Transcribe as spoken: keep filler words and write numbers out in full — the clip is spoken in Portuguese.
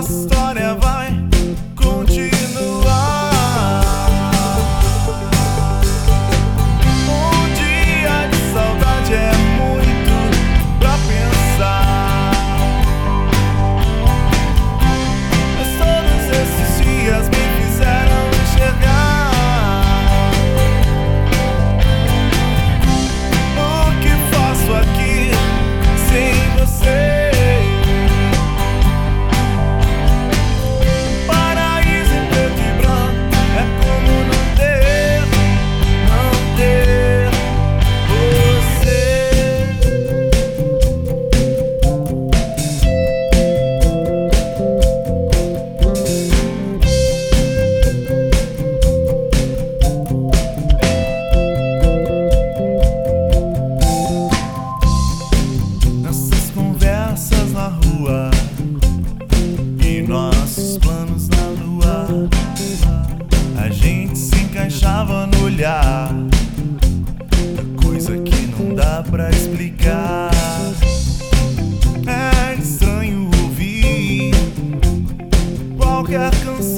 nossa história vai continuar. Um dia de saudade é muito pra pensar, mas todos esses dias me fizeram enxergar o que faço aqui sem você. Na rua e nossos planos na lua, a gente se encaixava no olhar, coisa que não dá pra explicar. É estranho ouvir qualquer canção